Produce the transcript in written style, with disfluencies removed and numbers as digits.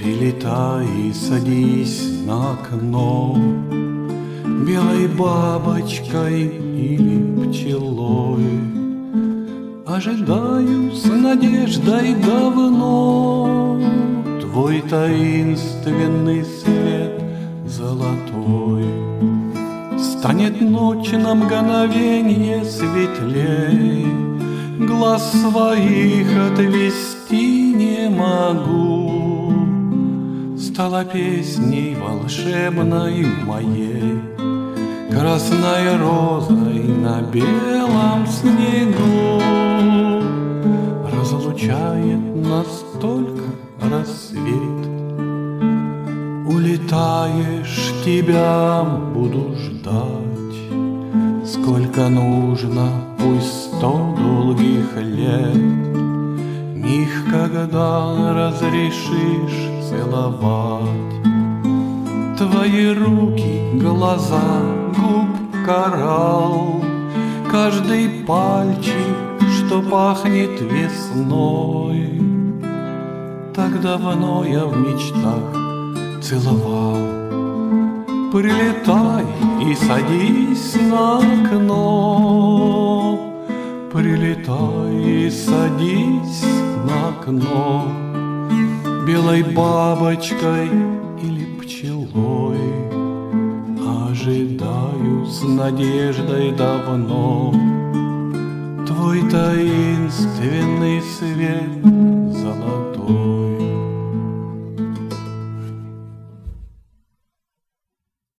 Прилетай и садись на окно белой бабочкой или пчелой. Ожидаю с надеждой давно твой таинственный свет золотой. Станет ночь на мгновенье светлей, глаз своих отвести не могу. Стала песней волшебной моей, красной розой на белом снегу. Разлучает нас только рассвет. Улетаешь, тебя буду ждать, сколько нужно, пусть 100 долгих лет. Миг, когда разрешишь целовать твои руки, глаза, губ коралл, каждый пальчик, что пахнет весной. Так давно я в мечтах целовал. Прилетай и садись на окно, прилетай и садись на окно белой бабочкой или пчелой. Ожидаю с надеждой давно твой таинственный свет